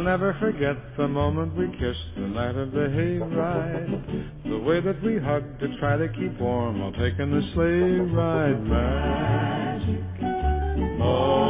I'll never forget the moment we kissed the night of the hayride. The way that we hugged to try to keep warm while taking the sleigh ride. Magic